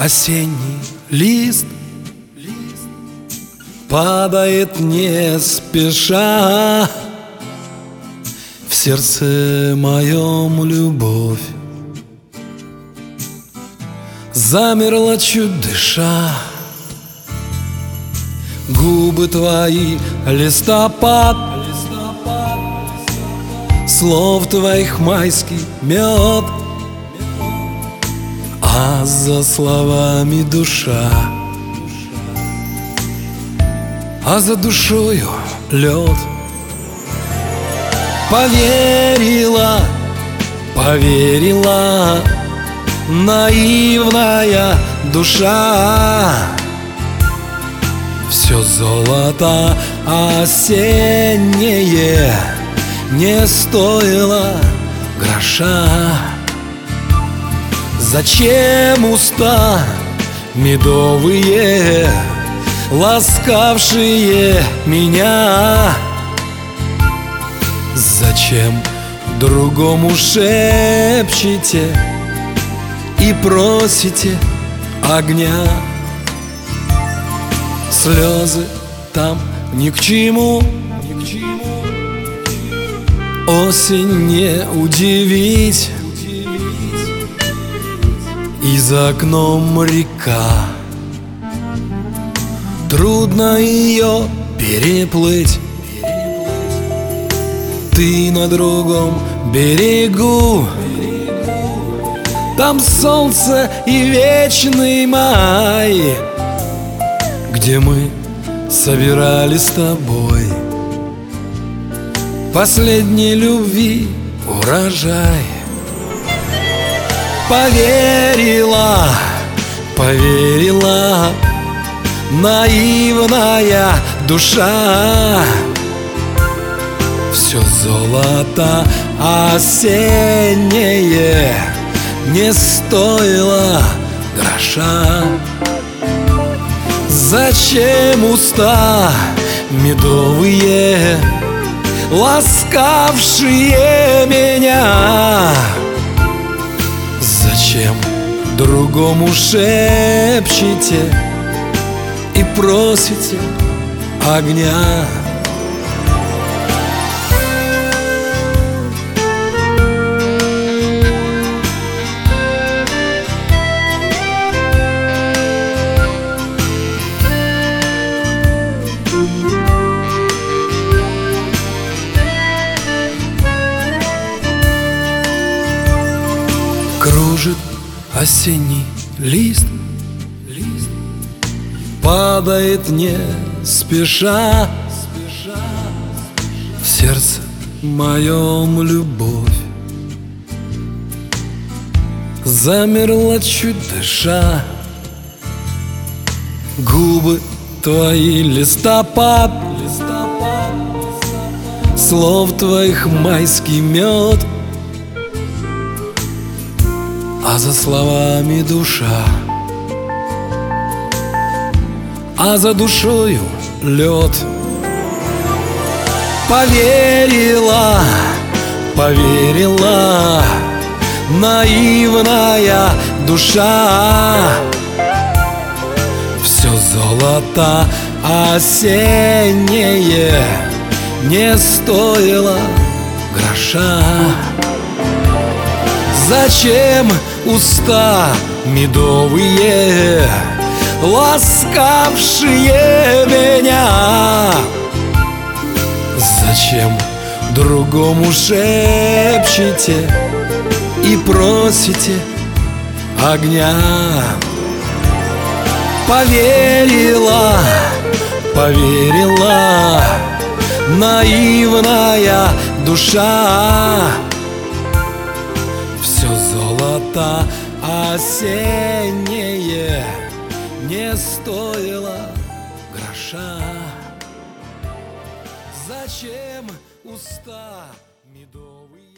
осенний лист падает не спеша. В сердце моем любовь замерла чуть дыша. Губы твои листопад, слов твоих майский мед, а за словами душа, а за душою лед. Поверила, поверила наивная душа. Все золото осеннее не стоило гроша. Зачем уста медовые, ласкавшие меня? Зачем другому шепчете и просите огня? Слезы там ни к чему, осень не удивить, и за окном река, трудно ее переплыть. Ты на другом берегу, там солнце и вечный май, где мы собирали с тобой последней любви урожай. Поверила, поверила наивная душа. Все золото осеннее не стоило гроша. Зачем уста медовые, ласкавшие меня? Зачем другому шепчете и просите огня? Кружит осенний лист, падает не спеша. В сердце моем любовь замерла чуть дыша. Губы твои листопад, слов твоих майский мед, а за словами душа, а за душою лед. Поверила, поверила наивная душа. Все золото осеннее не стоило гроша. Зачем уста медовые, ласкавшие меня? Зачем другому шепчете и просите огня? Поверила, поверила наивная душа. Все золото осеннее не стоило гроша. Зачем уста медовые?